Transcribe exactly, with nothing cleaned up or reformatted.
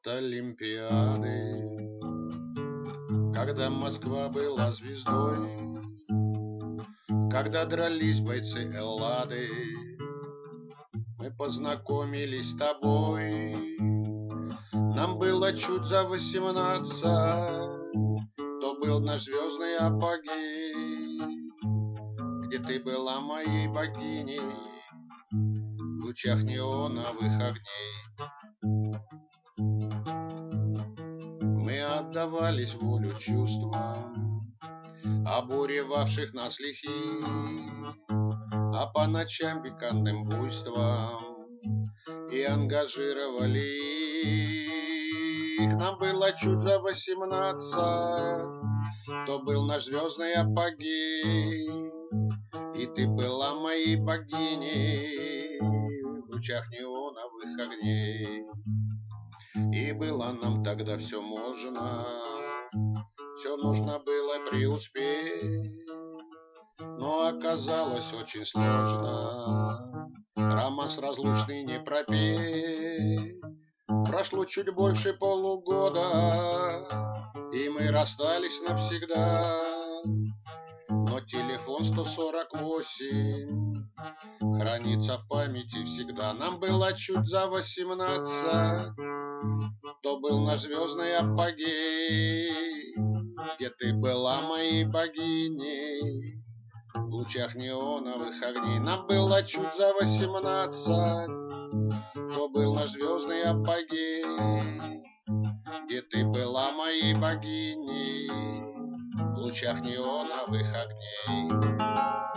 Олимпиады, когда Москва была звездой, когда дрались бойцы Эллады, мы познакомились с тобой. Нам было чуть за восемнадцать, то был наш звездный апогей, где ты была моей богиней в лучах неоновых огней. Мы отдавались волю чувствам, обуревавших нас лихих, а по ночам пикантным буйством и ангажировали их. Нам было чуть за восемнадцать, то был наш звездный апогей, и ты была моей богиней в лучах неоновых огней. И было нам тогда все можно, все нужно было преуспеть, но оказалось очень сложно романс разлучный не пропеть. Прошло чуть больше полугода, и мы расстались навсегда, но телефон сто сорок восемь хранится в памяти всегда. Нам было чуть за восемнадцать, то был наш звездный апогей, где ты была моей богиней в лучах неоновых огней. Нам было чуть за восемнадцать, то был наш звездный апогей, где ты была моей богиней в лучах неоновых огней.